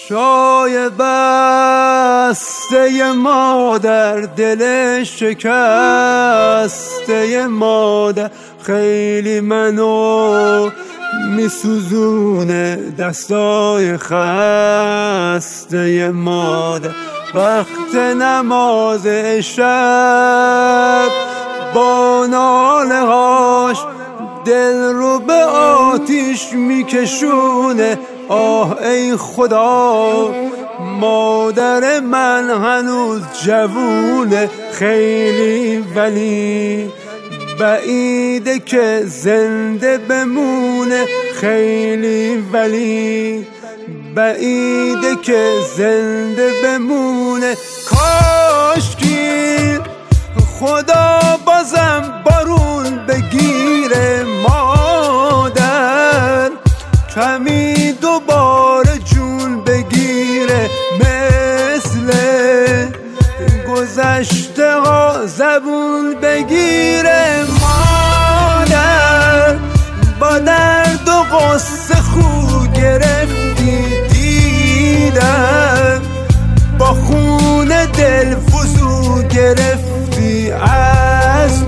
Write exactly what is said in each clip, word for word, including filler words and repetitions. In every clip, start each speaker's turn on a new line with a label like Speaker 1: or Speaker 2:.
Speaker 1: شای بسته مادر، دل شکسته مادر، خیلی منو میسوزونه دستای خسته مادر. وقت نماز شب با ناله هاش دل رو به آتیش میکشونه. آه ای خدا، مادر من هنوز جوونه، خیلی ولی بعیده که زنده بمونه، خیلی ولی بعیده که زنده بمونه. کاشکی خدا بازم بارون بگیره مادر، کمی دوباره جون بگیره، مثل گذشته ها زبون بگیره مادر. با درد و غصه خو گرفتی دیدم، با خون دل فزو گرفتی از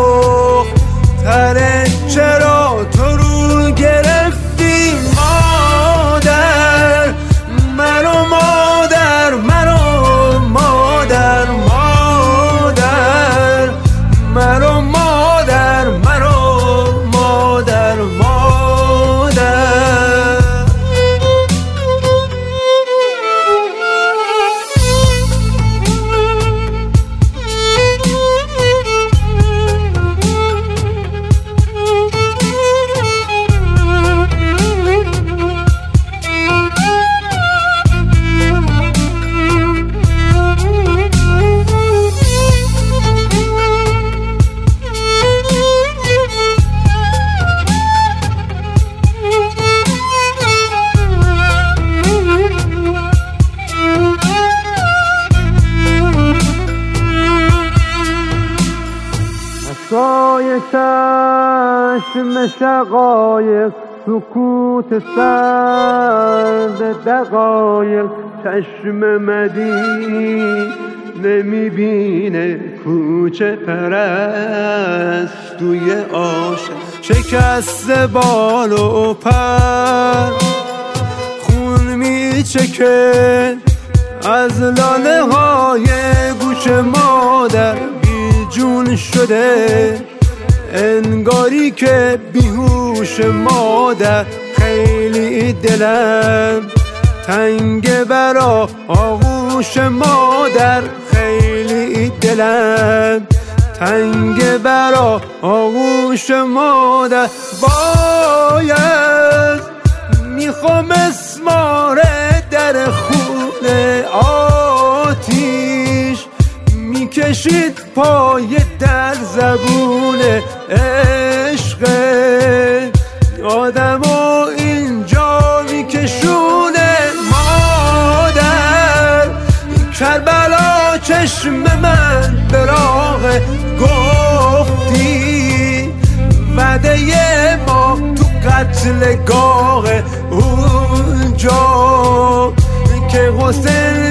Speaker 1: دختر، چرا تو رو گرفتی مادر؟ مرو مادر، مرو مادر، مادر مرو مادر، مرو مادر، مادر. سایه چشم شقایق، سکوت سرد دقایق، چشم مدی نمیبینه کوچه پرستوی عاشق. شکست بال و پر خون میچکه از لاله های گوش مادر، جون شده انگاری که بیهوش مادر. خیلی دلم تنگ برا آغوش مادر، خیلی دلم تنگ برا آغوش مادر. باید میخوام اسمار در خونه آتیش میکشید پای در زبون عشق آدم و اینجا میکشونه مادر. کربلا چشم من براغ گفتی، وعده ما تو قتل گاه اونجا که حسین